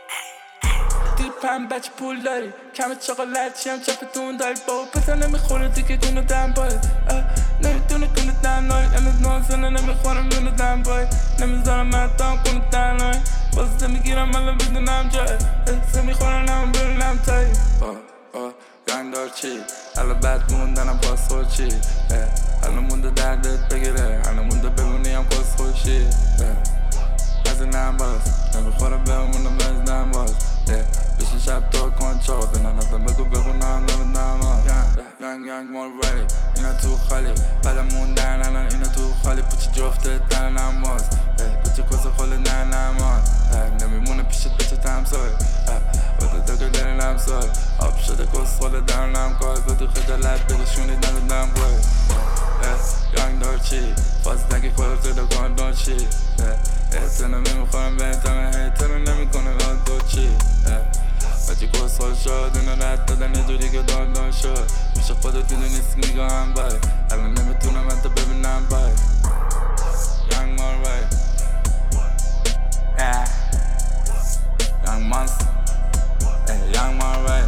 دیر پن بچه پول داری کم چاقالرچی هم چپتون داری بابا پسر نمیخوره دیگه دونه دم باید نمیدونه کنه تنهایی امروز نازنه نمیخورم دونه دم باید نمیذارم مردم کنه تنهایی بازده میگیرم الان بدونم جای حسه میخورم هم ببینم تایی گنگ دار چی الان بد موندنم پاسخور چی الان مونده دردت بگیره الان مونده بمونیم کس خوشی از این هم باز نمیخورم بمونم از نم باز بشین شب تو کن چاقا دنن ازم بگو بخونم نمیدنم گنگ مال ولی اینا تو خالی بعد موندن الان اینا تو خالی پوچی جفته تنم باز کچه کسه خالی نه نمان نمیمونه پیشت بچه تمسای بده تا که دارین همسای آب شده کس خالی درنم کار بدو خجالت بگو شونی نمیدنم گوی گنگ دار چی فاز نگی خودت زده کن دار چی احتنا میخورم بهتمه هیتر نمیکنه آن تو چی بچه کس خال شد اینو رد دادن یه جوری که داردان شد میشه خودت دیدونیست میگم بای الان نمیتونم حتی ببینم بای Young Marway Young Monster Young Marway